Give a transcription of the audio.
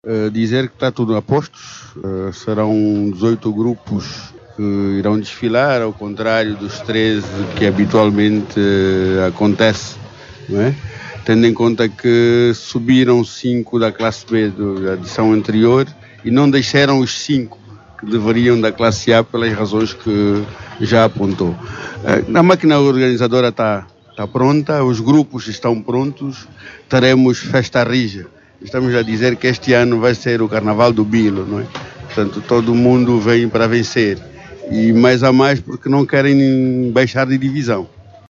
Dizer que está tudo a postos. Serão 18 grupos que irão desfilar, ao contrário dos 13 que habitualmente acontece, não é? Tendo em conta que subiram 5 da classe B da edição anterior e não deixaram os 5 que deveriam da classe A pelas razões que já apontou. A máquina organizadora está pronta, os grupos estão prontos, teremos festa rija. Estamos a dizer que este ano vai ser o Carnaval do Bilo, não é? Portanto, todo mundo vem para vencer. E mais a mais porque não querem baixar de divisão.